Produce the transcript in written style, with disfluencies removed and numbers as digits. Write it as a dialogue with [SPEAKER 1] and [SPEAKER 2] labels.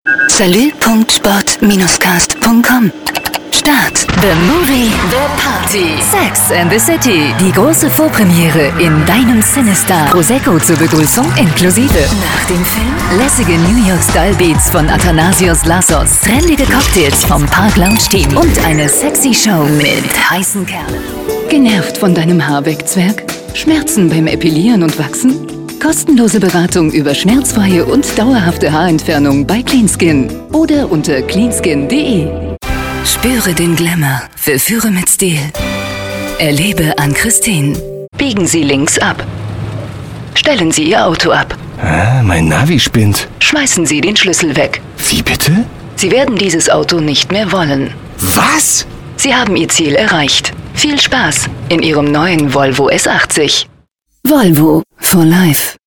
[SPEAKER 1] Salü.sport-cast.com. Start. The Movie, The Party. Sex and the City. Die große Vorpremiere in deinem Cinestar. Prosecco zur Begrüßung inklusive. Nach dem Film lässige New York Style Beats von Athanasios Lassos. Trendige Cocktails vom Park Lounge Team. Und eine sexy Show mit heißen Kerlen. Genervt von deinem Haarwegzwerg? Schmerzen beim Epilieren und Wachsen? Kostenlose Beratung über schmerzfreie und dauerhafte Haarentfernung bei Cleanskin oder unter cleanskin.de. Spüre den Glamour, verführe mit Stil. Erlebe an Christine. Biegen Sie links ab. Stellen Sie Ihr Auto ab.
[SPEAKER 2] Mein Navi spinnt.
[SPEAKER 1] Schmeißen Sie den Schlüssel weg.
[SPEAKER 2] Wie bitte?
[SPEAKER 1] Sie werden dieses Auto nicht mehr wollen.
[SPEAKER 2] Was?
[SPEAKER 1] Sie haben Ihr Ziel erreicht. Viel Spaß in Ihrem neuen Volvo S80. Volvo for Life.